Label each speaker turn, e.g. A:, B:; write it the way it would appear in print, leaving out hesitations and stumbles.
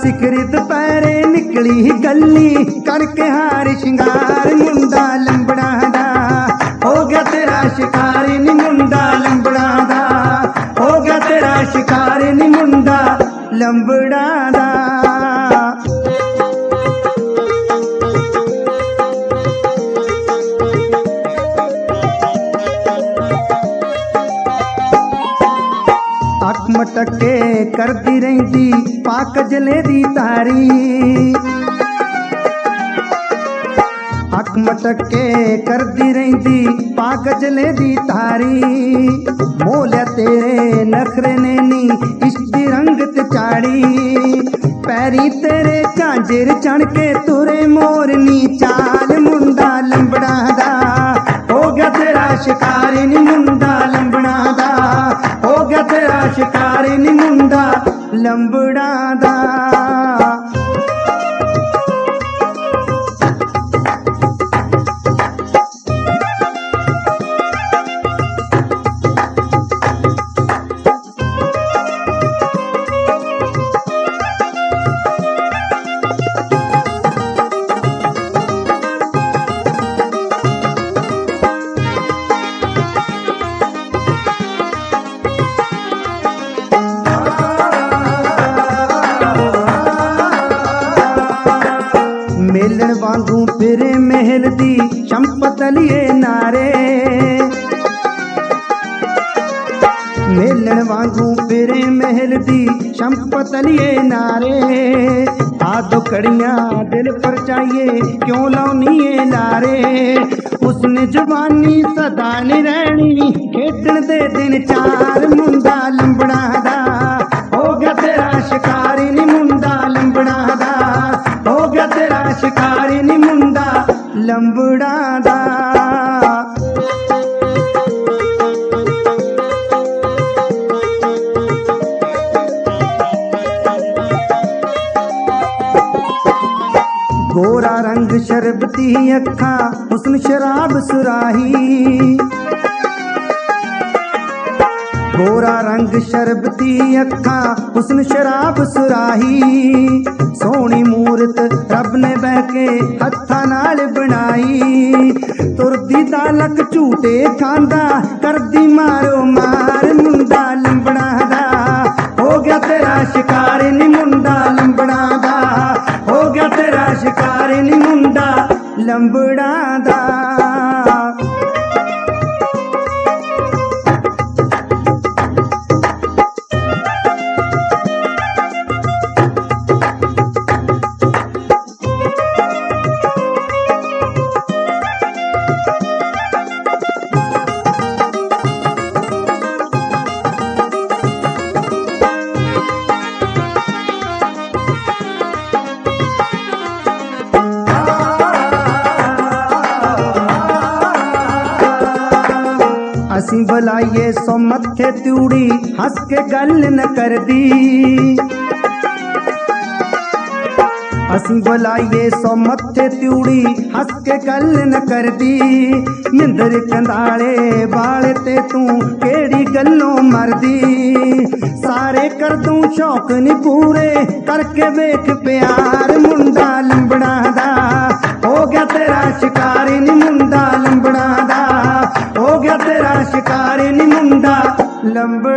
A: ਸਿਖਰ ਦੁਪਹਿਰੇ ਨਿਕਲੀ ਗੱਲੀ ਕਰਕੇ ਹਾਰ ਸ਼ਿੰਗਾਰ ਮੁੰਡਾ ਲੰਬੜਾ ਦਾ ਹੋ ਗਿਆ ਤੇਰਾ ਸ਼ਿਕਾਰ ਨੀ ਮੁੰਡਾ ਲੰਬੜਾ ਦਾ ਹੋ ਗਿਆ ਤੇਰਾ ਸ਼ਿਕਾਰ ਨੀ ਮੁੰਡਾ ਲੰਬੜਾ ਦਾ ਅੱਖ ਮਟਕੇ ਕਰਦੀ ਰਹਿੰਦੀ ਪਾਕ ਜਲੇ ਦੀ ਤਾਰੀ ਅੱਖ ਮਟਕੇ ਕਰਦੀ ਰਹਿੰਦੀ ਪਾਕ ਜਲੇ ਦੀ ਤਾਰੀ ਮੋਲਿਆ ਤੇਰੇ ਨਖਰੇ ਨੇ ਨੀ ਇਸ਼ਕ ਦੀ ਰੰਗਤ ਚਾੜੀ ਪੈਰੀ ਤੇਰੇ ਝਾਂਜਰ ਚਣ ਕੇ ਤੁਰੇ ਮੋਰਨੀ ਚਾਲ ਮੁੰਡਾ ਲੰਬੜਾ ਦਾ ਹੋ ਗਿਆ ਤੇਰਾ ਸ਼ਿਕਾਰ ਨੀ ਮੁੰਡਾ ਲੰਬੜਾ ਦਾ ਹੋ ਗਿਆ ਤੇਰਾ ਸ਼ਿਕਾਰ ਨੀ ਮੁੰਡਾ ਲੰਬੜਾ ਦਾ ਮੇਲਣ ਵਾਂਗੂ ਫਿਰੇ ਮਹਿਲ ਦੀ ਸ਼ੰਪਤ ਲਿਏ ਨਾਰੇ ਮੇਲਣ ਵਾਂਗੂ ਫਿਰੇ ਮਹਿਲ ਦੀ ਸ਼ੰਪਤ ਲਿਏ ਨਾਰੇ ਆਦੋ ਕੜੀਆਂ ਦਿਲ ਪਰਚਾਈਏ ਕਿਉਂ ਲਾਉਣੀਏ ਲਾਰੇ ਉਸਨੇ ਜਵਾਨੀ ਸਦਾ ਨੀ ਰਹਿਣੀ ਖੇਡਣ ਦੇ ਦਿਨ ਚਾਰ ਮੁੰਡਾ ਲੰਬੜਾ ਦਾ ਹੋ ਗਿਆ ਤੇਰਾ ਸ਼ਿਕਾਰ ਨੀ ਮੁੰਡਾ ਲੰਬੜਾ ਦਾ ਹੋ ਗਿਆ ਤੇਰਾ ਸ਼ਿਕਾਰ ਨੀ ਮੁੰਡਾ ਲੰਬੜਾ ਦਾ ਗੋਰਾ ਰੰਗ ਸ਼ਰਬਤੀ ਅੱਖਾਂ ਹੁਸਨ ਸ਼ਰਾਬ ਸੁਰਾਹੀ ਗੋਰਾ ਰੰਗ ਸ਼ਰਬਤੀ ਅੱਖਾਂ ਹੁਸਨ ਸ਼ਰਾਬ ਸੁਰਾਹੀ ਸੋਹਣੀ ਮੂਰਤ ਰੱਬ ਨੇ ਬਹਿ ਕੇ ਹੱਥਾਂ ਨਾਲ ਬਣਾਈ ਤੁਰਦੀ ਦਾ ਲੱਕ ਝੂਟੇ ਖਾਂਦਾ ਕਰਦੀ ਮਾਰੋ ਮਾਰ ਮੁੰਡਾ ਲੰਬੜਾ ਦਾ ਹੋ ਗਿਆ ਤੇਰਾ ਸ਼ਿਕਾਰ ਨੀ ਮੁੰਡਾ ਲੰਬੜਾ ਦਾ ਹੋ ਗਿਆ ਤੇਰਾ ਸ਼ਿਕਾਰ ਨੀ ਮੁੰਡਾ ਲੰਬੜਾ ਦਾ ਅਸੀਂ ਬੁਲਾਈਏ ਸੋ ਮੱਥੇ ਤੂੜੀ ਹੱਸ ਕੇ ਗੱਲ ਨ ਕਰਦੀ ਅਸੀਂ ਬੁਲਾਈਏ ਸੋ ਮੱਥੇ ਤੂੜੀ ਹੱਸ ਕੇ ਗੱਲ ਨ ਕਰਦੀ ਨਿੰਦਰ ਕੰਧਾਲੇ ਵਾਲੇ ਤੇ ਤੂੰ ਕਿਹੜੀ ਗੱਲੋਂ ਮਰਦੀ ਸਾਰੇ ਕਰ ਤੂੰ ਸ਼ੌਕ ਨੀ ਪੂਰੇ ਕਰਕੇ ਵੇਖ ਪਿਆਰ ਮੁੰਡਾ ਲੰਬੜਾ ਦਾ ਹੋ ਗਿਆ ਤੇਰਾ ਸ਼ਿਕਾਰ ਨੀ ਮੁੰਡਾ ਲੰਬੜਾ ਦਾ ਹੋ ਗਿਆ ਤੇਰਾ ਸ਼ਿਕਾਰ ਨੀ ਮੁੰਡਾ ਲੰਬੜਾ